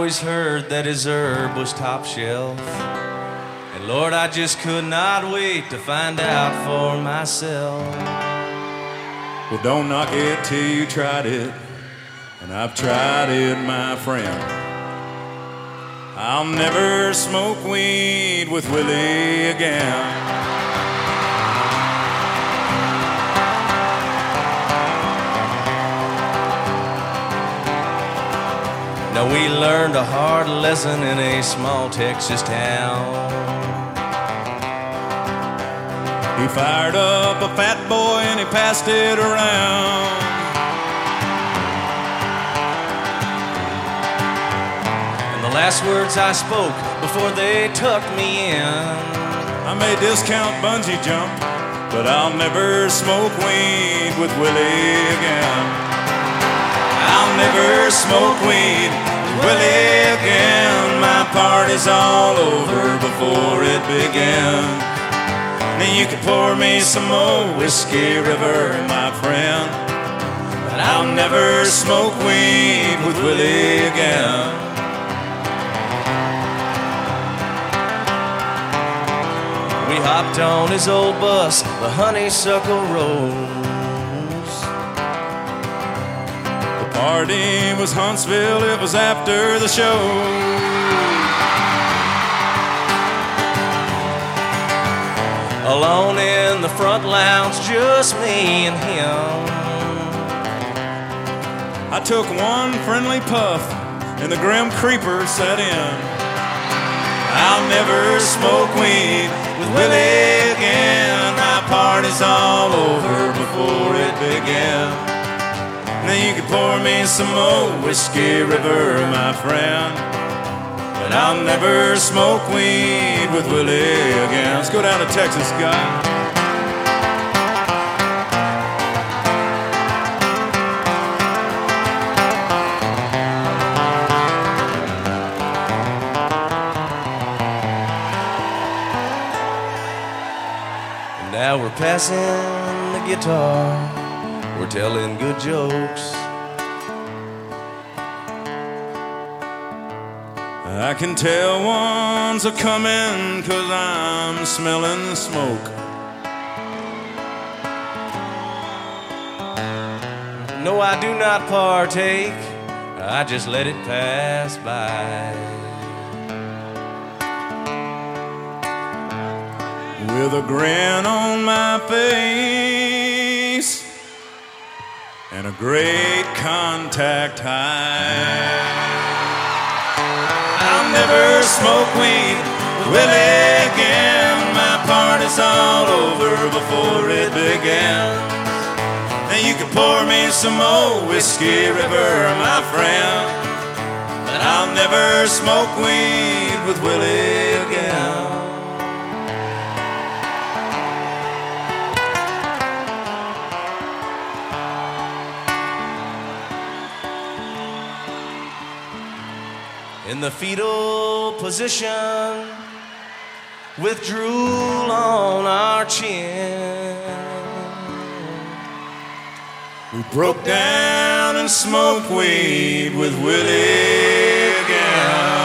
always heard that his herb was top shelf. And Lord, I just could not wait to find out for myself. Well, don't knock it till you tried it, and I've tried it, my friend. I'll never smoke weed with Willie again. Now we learned a hard lesson in a small Texas town. He fired up a fat boy and he passed it around. And the last words I spoke before they tucked me in, I may discount bungee jump, but I'll never smoke weed with Willie again. I'll never smoke weed with Willie again. My party's all over before it began. Now you can pour me some more Whiskey River, my friend, but I'll never smoke weed with Willie again. We hopped on his old bus, the Honeysuckle Rose. The party was Huntsville, it was after the show. Alone in the front lounge, just me and him. I took one friendly puff and the grim creeper set in. I'll never smoke weed with Willie again. My party's all over before it began. Now you can pour me some more Whiskey River, my friend, but I'll never smoke weed with Willie again. Let's go down to Texas, guys. And now we're passing the guitar, we're telling good jokes. I can tell one's a comin' 'cause I'm smelling smoke. No, I do not partake, I just let it pass by. With a grin on my face and a great contact high. I'll never smoke weed with Willie again. My party's all over before it began. Now you can pour me some more Whiskey River, my friend, but I'll never smoke weed with Willie again. In the fetal position, with drool on our chin, we broke down and smoked weed with Willie again.